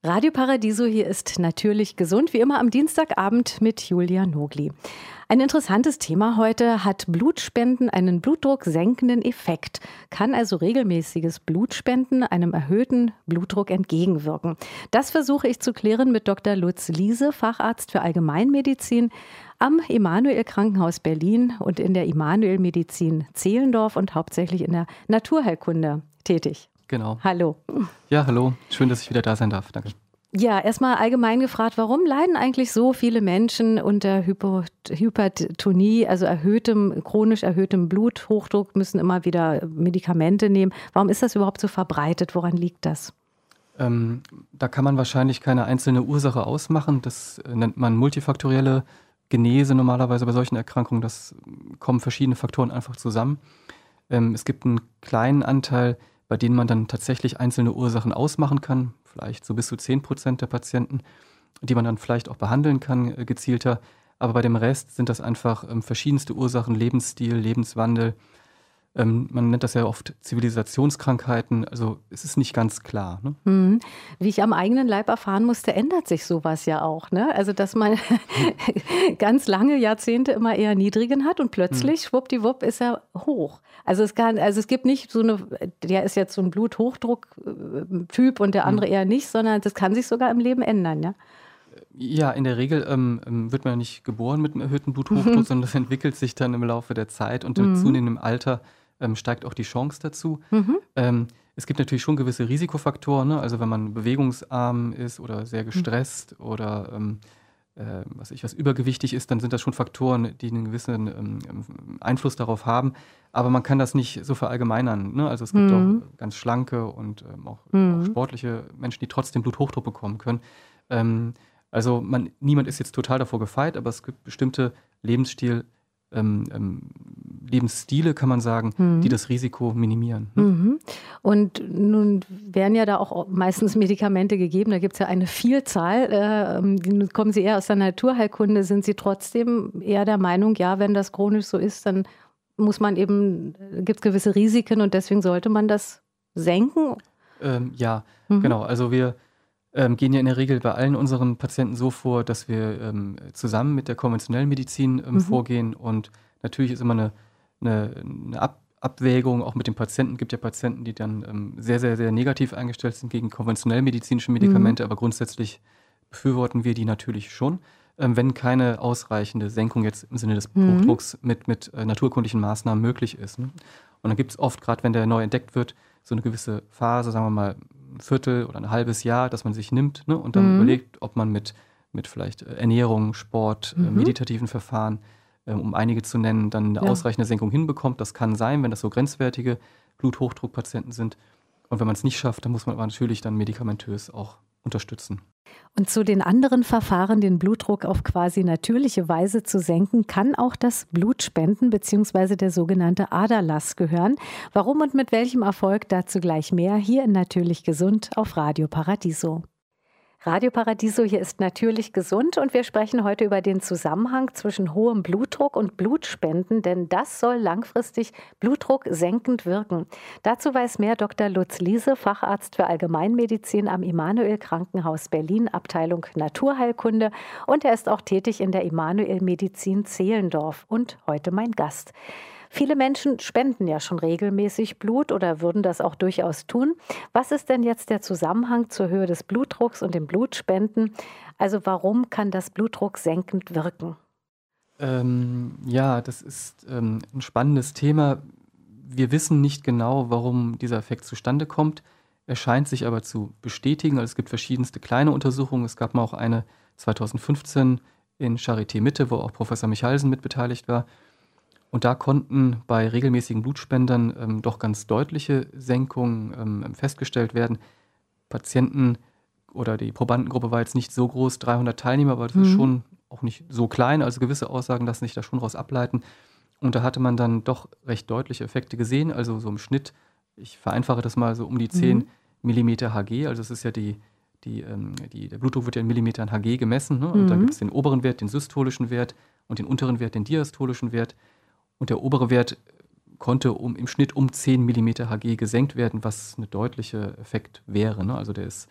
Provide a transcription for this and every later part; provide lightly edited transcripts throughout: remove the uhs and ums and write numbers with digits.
Radio Paradiso, hier ist natürlich gesund, wie immer am Dienstagabend mit Julia Nogli. Ein interessantes Thema heute: Hat Blutspenden einen blutdrucksenkenden Effekt? Kann also regelmäßiges Blutspenden einem erhöhten Blutdruck entgegenwirken? Das versuche ich zu klären mit Dr. Lutz Liese, Facharzt für Allgemeinmedizin am Emanuel Krankenhaus Berlin und in der Emanuel Medizin Zehlendorf und hauptsächlich in der Naturheilkunde tätig. Genau. Hallo. Ja, hallo. Schön, dass ich wieder da sein darf. Danke. Ja, erstmal allgemein gefragt, warum leiden eigentlich so viele Menschen unter Hypertonie, also chronisch erhöhtem Bluthochdruck, müssen immer wieder Medikamente nehmen? Warum ist das überhaupt so verbreitet? Woran liegt das? Da kann man wahrscheinlich keine einzelne Ursache ausmachen. Das nennt man multifaktorielle Genese normalerweise bei solchen Erkrankungen. Das kommen verschiedene Faktoren einfach zusammen. Es gibt einen kleinen Anteil, bei denen man dann tatsächlich einzelne Ursachen ausmachen kann, vielleicht so bis zu 10% der Patienten, die man dann vielleicht auch behandeln kann, gezielter. Aber bei dem Rest sind das einfach verschiedenste Ursachen: Lebensstil, Lebenswandel. Man nennt das ja oft Zivilisationskrankheiten. Also es ist nicht ganz klar. Ne? Wie ich am eigenen Leib erfahren musste, ändert sich sowas ja auch. Ne? Also dass man ganz lange Jahrzehnte immer eher niedrigen hat und plötzlich, schwuppdiwupp, ist er hoch. Also es gibt nicht so der ist jetzt so ein Bluthochdruck-Typ und der andere eher nicht, sondern das kann sich sogar im Leben ändern. Ja? Ja, in der Regel wird man ja nicht geboren mit einem erhöhten Bluthochdruck, sondern das entwickelt sich dann im Laufe der Zeit und mit zunehmendem Alter steigt auch die Chance dazu. Es gibt natürlich schon gewisse Risikofaktoren, ne? Also wenn man bewegungsarm ist oder sehr gestresst oder was übergewichtig ist, dann sind das schon Faktoren, die einen gewissen Einfluss darauf haben. Aber man kann das nicht so verallgemeinern. Ne? Also es gibt auch ganz schlanke und auch sportliche Menschen, die trotzdem Bluthochdruck bekommen können. Also niemand ist jetzt total davor gefeit, aber es gibt bestimmte Lebensstile, kann man sagen, die das Risiko minimieren. Ne? Und nun werden ja da auch meistens Medikamente gegeben, da gibt es ja eine Vielzahl. Nun kommen Sie eher aus der Naturheilkunde, sind Sie trotzdem eher der Meinung, ja, wenn das chronisch so ist, dann gibt es gewisse Risiken und deswegen sollte man das senken? Genau. Also wir gehen ja in der Regel bei allen unseren Patienten so vor, dass wir zusammen mit der konventionellen Medizin vorgehen, und natürlich ist immer eine Abwägung auch mit dem Patienten. Es gibt ja Patienten, die dann sehr, sehr, sehr negativ eingestellt sind gegen konventionell medizinische Medikamente, aber grundsätzlich befürworten wir die natürlich schon, wenn keine ausreichende Senkung jetzt im Sinne des Hochdrucks mit naturkundlichen Maßnahmen möglich ist. Ne? Und dann gibt es oft, gerade wenn der neu entdeckt wird, so eine gewisse Phase, sagen wir mal ein Viertel oder ein halbes Jahr, dass man sich nimmt, ne? Und dann überlegt, ob man mit vielleicht Ernährung, Sport, meditativen Verfahren, um einige zu nennen, dann eine ausreichende Senkung hinbekommt. Das kann sein, wenn das so grenzwertige Bluthochdruckpatienten sind. Und wenn man es nicht schafft, dann muss man aber natürlich dann medikamentös auch unterstützen. Und zu den anderen Verfahren, den Blutdruck auf quasi natürliche Weise zu senken, kann auch das Blutspenden bzw. der sogenannte Aderlass gehören. Warum und mit welchem Erfolg, dazu gleich mehr hier in Natürlich Gesund auf Radio Paradiso. Radio Paradiso, hier ist Natürlich Gesund und wir sprechen heute über den Zusammenhang zwischen hohem Blutdruck und Blutspenden, denn das soll langfristig blutdrucksenkend wirken. Dazu weiß mehr Dr. Lutz Liese, Facharzt für Allgemeinmedizin am Emanuel Krankenhaus Berlin, Abteilung Naturheilkunde, und er ist auch tätig in der Emanuel Medizin Zehlendorf und heute mein Gast. Viele Menschen spenden ja schon regelmäßig Blut oder würden das auch durchaus tun. Was ist denn jetzt der Zusammenhang zur Höhe des Blutdrucks und dem Blutspenden? Also warum kann das blutdrucksenkend wirken? Das ist ein spannendes Thema. Wir wissen nicht genau, warum dieser Effekt zustande kommt. Er scheint sich aber zu bestätigen. Also es gibt verschiedenste kleine Untersuchungen. Es gab mal auch eine 2015 in Charité Mitte, wo auch Professor Michalsen mit beteiligt war. Und da konnten bei regelmäßigen Blutspendern doch ganz deutliche Senkungen festgestellt werden. Patienten oder die Probandengruppe war jetzt nicht so groß, 300 Teilnehmer, aber das ist schon auch nicht so klein. Also gewisse Aussagen lassen sich da schon raus ableiten. Und da hatte man dann doch recht deutliche Effekte gesehen. Also so im Schnitt, ich vereinfache das mal, so um die 10 Millimeter Hg. Also es ist ja der Blutdruck wird ja in Millimetern Hg gemessen. Ne? Und da gibt es den oberen Wert, den systolischen Wert, und den unteren Wert, den diastolischen Wert. Und der obere Wert konnte im Schnitt um 10 mm Hg gesenkt werden, was ein deutlicher Effekt wäre. Ne? Also der ist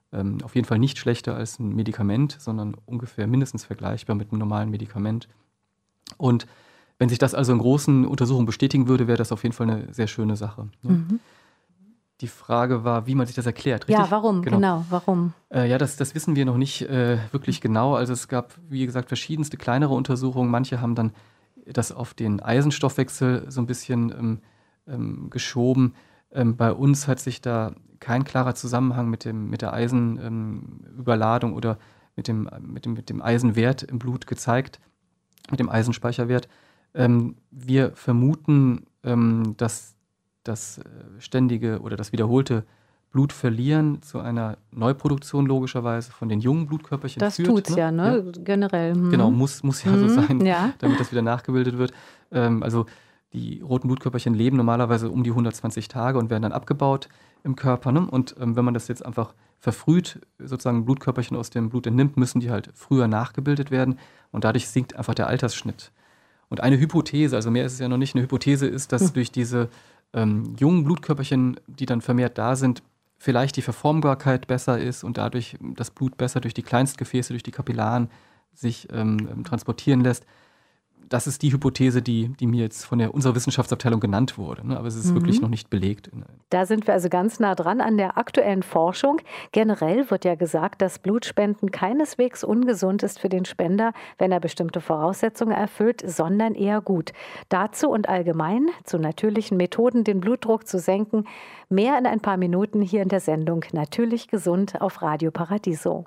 auf jeden Fall nicht schlechter als ein Medikament, sondern ungefähr mindestens vergleichbar mit einem normalen Medikament. Und wenn sich das also in großen Untersuchungen bestätigen würde, wäre das auf jeden Fall eine sehr schöne Sache. Ne? Mhm. Die Frage war, wie man sich das erklärt, richtig? Ja, warum? Genau, warum? Ja, das wissen wir noch nicht wirklich genau. Also es gab, wie gesagt, verschiedenste kleinere Untersuchungen. Manche haben dann das auf den Eisenstoffwechsel so ein bisschen geschoben. Bei uns hat sich da kein klarer Zusammenhang mit der Eisenüberladung oder mit dem Eisenwert im Blut gezeigt, mit dem Eisenspeicherwert. Wir vermuten, dass das ständige oder das wiederholte Blutverlieren zu einer Neuproduktion logischerweise von den jungen Blutkörperchen das führt. Das tut's ja, ne? Ja. Generell. Genau, muss ja so sein, ja. damit das wieder nachgebildet wird. Also die roten Blutkörperchen leben normalerweise um die 120 Tage und werden dann abgebaut im Körper. Ne? Und wenn man das jetzt einfach verfrüht, sozusagen Blutkörperchen aus dem Blut entnimmt, müssen die halt früher nachgebildet werden und dadurch sinkt einfach der Altersschnitt. Und eine Hypothese, also mehr ist es ja noch nicht, eine Hypothese ist, dass durch diese jungen Blutkörperchen, die dann vermehrt da sind, vielleicht die Verformbarkeit besser ist und dadurch das Blut besser durch die Kleinstgefäße, durch die Kapillaren sich transportieren lässt. Das ist die Hypothese, die mir jetzt von unserer Wissenschaftsabteilung genannt wurde. Ne? Aber es ist wirklich noch nicht belegt. Da sind wir also ganz nah dran an der aktuellen Forschung. Generell wird ja gesagt, dass Blutspenden keineswegs ungesund ist für den Spender, wenn er bestimmte Voraussetzungen erfüllt, sondern eher gut. Dazu und allgemein zu natürlichen Methoden, den Blutdruck zu senken, mehr in ein paar Minuten hier in der Sendung Natürlich gesund auf Radio Paradiso.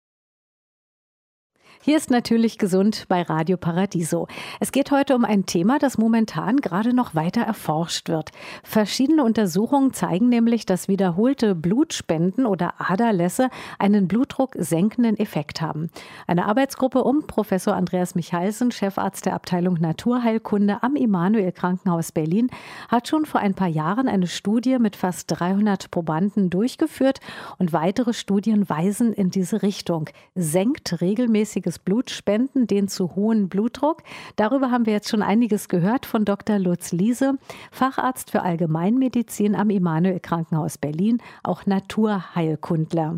Hier ist Natürlich gesund bei Radio Paradiso. Es geht heute um ein Thema, das momentan gerade noch weiter erforscht wird. Verschiedene Untersuchungen zeigen nämlich, dass wiederholte Blutspenden oder Aderlässe einen blutdrucksenkenden Effekt haben. Eine Arbeitsgruppe um Professor Andreas Michalsen, Chefarzt der Abteilung Naturheilkunde am Immanuel Krankenhaus Berlin, hat schon vor ein paar Jahren eine Studie mit fast 300 Probanden durchgeführt und weitere Studien weisen in diese Richtung. Senkt regelmäßiges Blutspenden den zu hohen Blutdruck? Darüber haben wir jetzt schon einiges gehört von Dr. Lutz Liese, Facharzt für Allgemeinmedizin am Immanuel Krankenhaus Berlin, auch Naturheilkundler.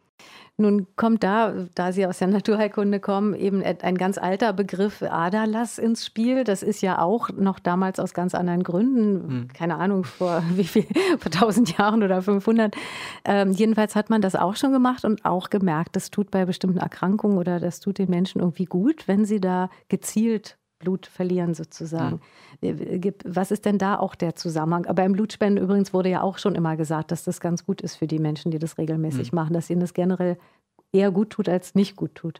Nun kommt da Sie aus der Naturheilkunde kommen, eben ein ganz alter Begriff Aderlass ins Spiel. Das ist ja auch noch damals aus ganz anderen Gründen, keine Ahnung, vor 1000 Jahren oder 500. Jedenfalls hat man das auch schon gemacht und auch gemerkt, das tut bei bestimmten Erkrankungen oder das tut den Menschen irgendwie gut, wenn sie da gezielt Blut verlieren sozusagen. Was ist denn da auch der Zusammenhang? Aber beim Blutspenden übrigens wurde ja auch schon immer gesagt, dass das ganz gut ist für die Menschen, die das regelmäßig machen, dass ihnen das generell eher gut tut, als nicht gut tut.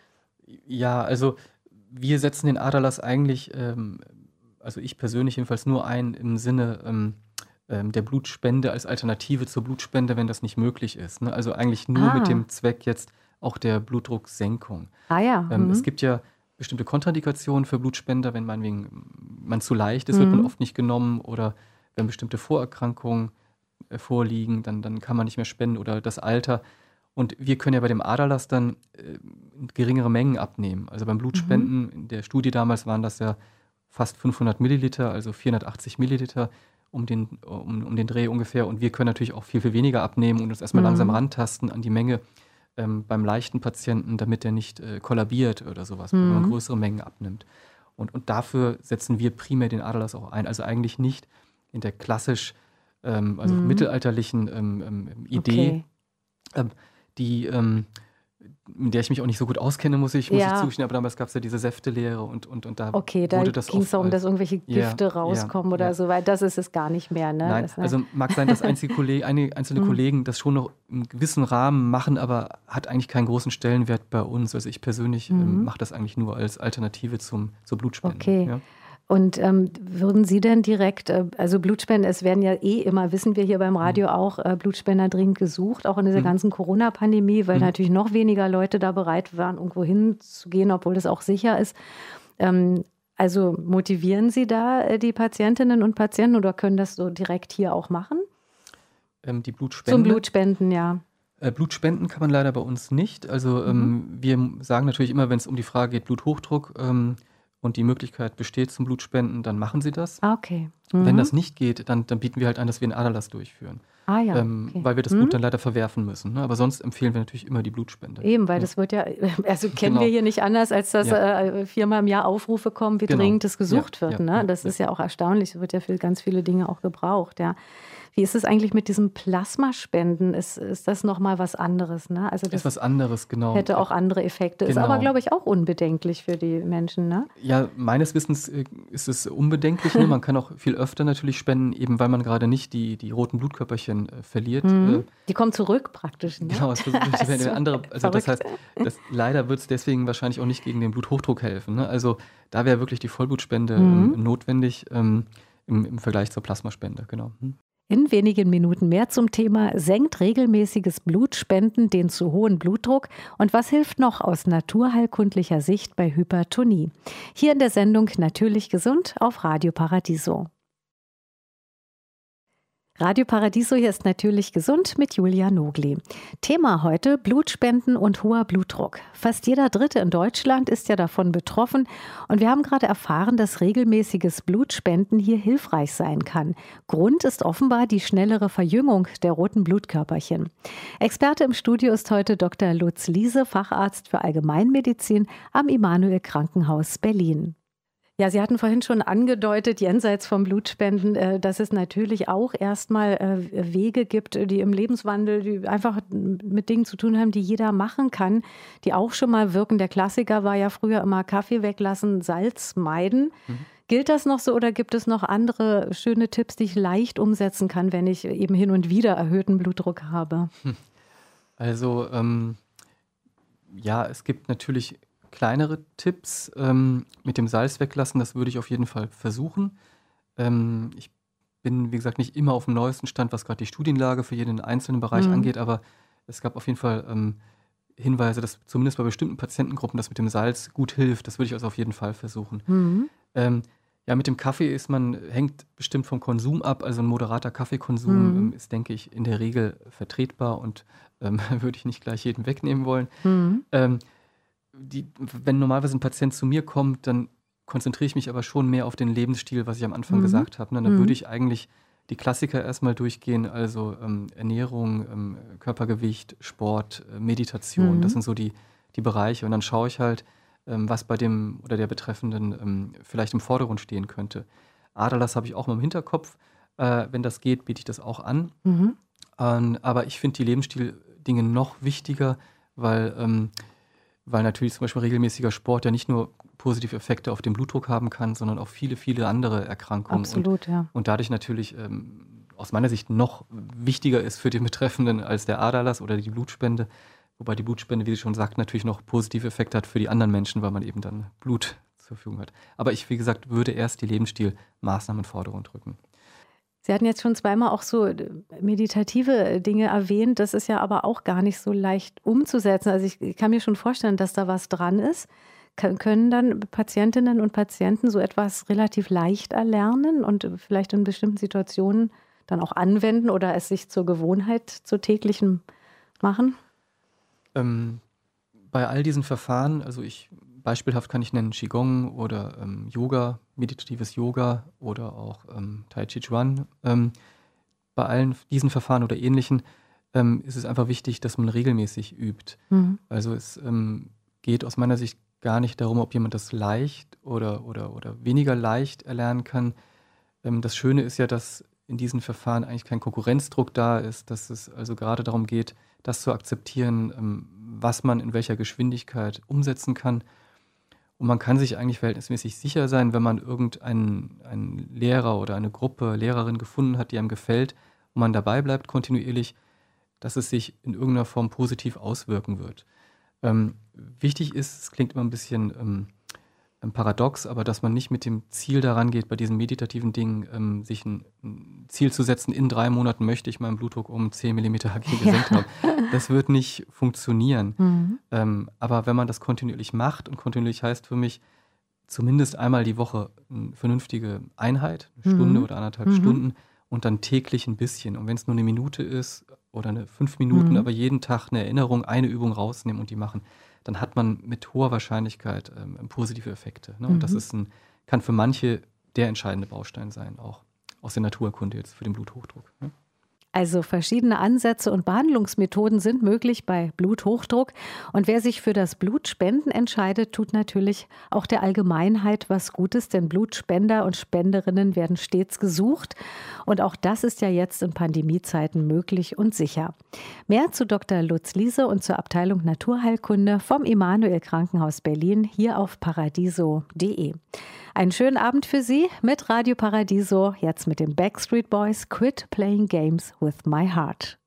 Ja, also wir setzen den Aderlass eigentlich, also ich persönlich jedenfalls nur ein im Sinne der Blutspende als Alternative zur Blutspende, wenn das nicht möglich ist. Ne? Also eigentlich nur mit dem Zweck jetzt auch der Blutdrucksenkung. Es gibt ja bestimmte Kontraindikationen für Blutspender, wenn man zu leicht ist, wird man oft nicht genommen oder wenn bestimmte Vorerkrankungen vorliegen, dann kann man nicht mehr spenden oder das Alter. Und wir können ja bei dem Aderlass dann geringere Mengen abnehmen. Also beim Blutspenden, in der Studie damals waren das ja fast 500 Milliliter, also 480 Milliliter um den Dreh ungefähr. Und wir können natürlich auch viel, viel weniger abnehmen und uns erstmal langsam rantasten an die Menge beim leichten Patienten, damit der nicht kollabiert oder sowas, wenn man größere Mengen abnimmt. Und dafür setzen wir primär den Aderlass auch ein. Also eigentlich nicht in der klassisch, mittelalterlichen Idee, in der ich mich auch nicht so gut auskenne, muss ich zugestehen, aber damals gab es ja diese Säftelehre und da wurde das ging es darum, dass irgendwelche Gifte rauskommen oder so, weil das ist es gar nicht mehr. Ne? Nein, also mag sein, dass einzelne Kollegen das schon noch im gewissen Rahmen machen, aber hat eigentlich keinen großen Stellenwert bei uns. Also ich persönlich mache das eigentlich nur als Alternative zur Blutspende. Okay. Ja. Und würden Sie denn direkt, also Blutspenden, es werden ja immer, wissen wir hier beim Radio auch, Blutspender dringend gesucht, auch in dieser ganzen Corona-Pandemie, weil natürlich noch weniger Leute da bereit waren, irgendwo hinzugehen, obwohl das auch sicher ist. Also motivieren Sie da die Patientinnen und Patienten oder können das so direkt hier auch machen? Die Blutspende? Zum Blutspenden, ja. Blutspenden kann man leider bei uns nicht. Also wir sagen natürlich immer, wenn es um die Frage geht, Bluthochdruck, und die Möglichkeit besteht zum Blutspenden, dann machen Sie das. Okay. Wenn das nicht geht, dann bieten wir halt an, dass wir einen Aderlass durchführen. Ah ja, okay. weil wir das Blut dann leider verwerfen müssen. Ne? Aber sonst empfehlen wir natürlich immer die Blutspende. Eben, weil das wird ja, also kennen wir hier nicht anders, als dass 4-mal im Jahr Aufrufe kommen, wie dringend es gesucht wird. Ne? Das ist ja auch erstaunlich, es wird ja für ganz viele Dinge auch gebraucht. Ja. Wie ist es eigentlich mit diesem Plasmaspenden? Ist das nochmal was anderes? Ne? Also das ist was anderes, genau. Hätte auch andere Effekte. Ist aber, glaube ich, auch unbedenklich für die Menschen. Ne? Ja, meines Wissens ist es unbedenklich. Ne? Man kann auch viel öfter natürlich spenden, eben weil man gerade nicht die roten Blutkörperchen verliert. Die kommen zurück praktisch. Ne? Genau, das heißt, leider wird es deswegen wahrscheinlich auch nicht gegen den Bluthochdruck helfen. Ne? Also da wäre wirklich die Vollblutspende notwendig im Vergleich zur Plasmaspende. Genau. In wenigen Minuten mehr zum Thema: Senkt regelmäßiges Blutspenden den zu hohen Blutdruck und was hilft noch aus naturheilkundlicher Sicht bei Hypertonie? Hier in der Sendung Natürlich gesund auf Radio Paradiso. Radio Paradiso, hier ist Natürlich gesund mit Julia Nogli. Thema heute: Blutspenden und hoher Blutdruck. Fast jeder Dritte in Deutschland ist ja davon betroffen und wir haben gerade erfahren, dass regelmäßiges Blutspenden hier hilfreich sein kann. Grund ist offenbar die schnellere Verjüngung der roten Blutkörperchen. Experte im Studio ist heute Dr. Lutz Liese, Facharzt für Allgemeinmedizin am Immanuel Krankenhaus Berlin. Ja, Sie hatten vorhin schon angedeutet, jenseits vom Blutspenden, dass es natürlich auch erstmal Wege gibt, die im Lebenswandel, die einfach mit Dingen zu tun haben, die jeder machen kann, die auch schon mal wirken. Der Klassiker war ja früher immer Kaffee weglassen, Salz meiden. Gilt das noch so oder gibt es noch andere schöne Tipps, die ich leicht umsetzen kann, wenn ich eben hin und wieder erhöhten Blutdruck habe? Also es gibt natürlich kleinere Tipps mit dem Salz weglassen, das würde ich auf jeden Fall versuchen. Ich bin, wie gesagt, nicht immer auf dem neuesten Stand, was gerade die Studienlage für jeden einzelnen Bereich angeht, aber es gab auf jeden Fall Hinweise, dass zumindest bei bestimmten Patientengruppen das mit dem Salz gut hilft. Das würde ich also auf jeden Fall versuchen. Mit dem Kaffee hängt bestimmt vom Konsum ab. Also ein moderater Kaffeekonsum ist, denke ich, in der Regel vertretbar und würde ich nicht gleich jedem wegnehmen wollen. Wenn normalerweise ein Patient zu mir kommt, dann konzentriere ich mich aber schon mehr auf den Lebensstil, was ich am Anfang gesagt habe. Ne? Dann würde ich eigentlich die Klassiker erstmal durchgehen, also Ernährung, Körpergewicht, Sport, Meditation. Das sind so die Bereiche. Und dann schaue ich halt, was bei dem oder der Betreffenden vielleicht im Vordergrund stehen könnte. Aderlass habe ich auch mal im Hinterkopf. Wenn das geht, biete ich das auch an. Aber ich finde die Lebensstildinge noch wichtiger, weil natürlich zum Beispiel regelmäßiger Sport ja nicht nur positive Effekte auf den Blutdruck haben kann, sondern auch viele, viele andere Erkrankungen. Absolut, und dadurch natürlich aus meiner Sicht noch wichtiger ist für den Betreffenden als der Aderlass oder die Blutspende. Wobei die Blutspende, wie Sie schon sagt, natürlich noch positive Effekte hat für die anderen Menschen, weil man eben dann Blut zur Verfügung hat. Aber ich, wie gesagt, würde erst die Lebensstilmaßnahmen in den Vordergrund rücken. Sie hatten jetzt schon zweimal auch so meditative Dinge erwähnt. Das ist ja aber auch gar nicht so leicht umzusetzen. Also ich kann mir schon vorstellen, dass da was dran ist. Können dann Patientinnen und Patienten so etwas relativ leicht erlernen und vielleicht in bestimmten Situationen dann auch anwenden oder es sich zur Gewohnheit, zur täglichen machen? Bei all diesen Verfahren, beispielhaft kann ich nennen Qigong oder Yoga, meditatives Yoga oder auch Tai Chi Chuan. Bei allen diesen Verfahren oder ähnlichen ist es einfach wichtig, dass man regelmäßig übt. Also es geht aus meiner Sicht gar nicht darum, ob jemand das leicht oder weniger leicht erlernen kann. Das Schöne ist ja, dass in diesen Verfahren eigentlich kein Konkurrenzdruck da ist, dass es also gerade darum geht, das zu akzeptieren, was man in welcher Geschwindigkeit umsetzen kann. Und man kann sich eigentlich verhältnismäßig sicher sein, wenn man irgendeinen Lehrer oder eine Gruppe, Lehrerin gefunden hat, die einem gefällt und man dabei bleibt kontinuierlich, dass es sich in irgendeiner Form positiv auswirken wird. Wichtig ist, es klingt immer ein bisschen paradox, aber dass man nicht mit dem Ziel daran geht, bei diesen meditativen Dingen sich ein Ziel zu setzen, in 3 Monaten möchte ich meinen Blutdruck um 10 mm Hg gesenkt haben. Das wird nicht funktionieren. Aber wenn man das kontinuierlich macht, und kontinuierlich heißt für mich zumindest einmal die Woche eine vernünftige Einheit, eine Stunde oder 1,5 Stunden und dann täglich ein bisschen. Und wenn es nur eine Minute ist oder 5 Minuten, aber jeden Tag eine Erinnerung, eine Übung rausnehmen und die machen, dann hat man mit hoher Wahrscheinlichkeit positive Effekte. Ne? Und das kann für manche der entscheidende Baustein sein, auch aus der Naturkunde jetzt für den Bluthochdruck. Ne? Also verschiedene Ansätze und Behandlungsmethoden sind möglich bei Bluthochdruck. Und wer sich für das Blutspenden entscheidet, tut natürlich auch der Allgemeinheit was Gutes, denn Blutspender und Spenderinnen werden stets gesucht. Und auch das ist ja jetzt in Pandemiezeiten möglich und sicher. Mehr zu Dr. Lutz Liese und zur Abteilung Naturheilkunde vom Immanuel Krankenhaus Berlin hier auf paradiso.de. Einen schönen Abend für Sie mit Radio Paradiso, jetzt mit den Backstreet Boys, Quit Playing Games with My Heart.